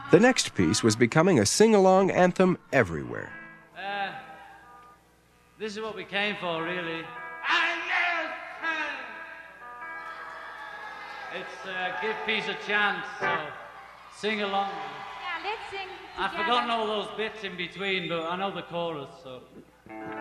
The next piece was becoming a sing-along anthem everywhere. This is what we came for, really. It's give peace a chance, so sing along. Yeah, let's sing together. I've forgotten all those bits in between, but I know the chorus, so...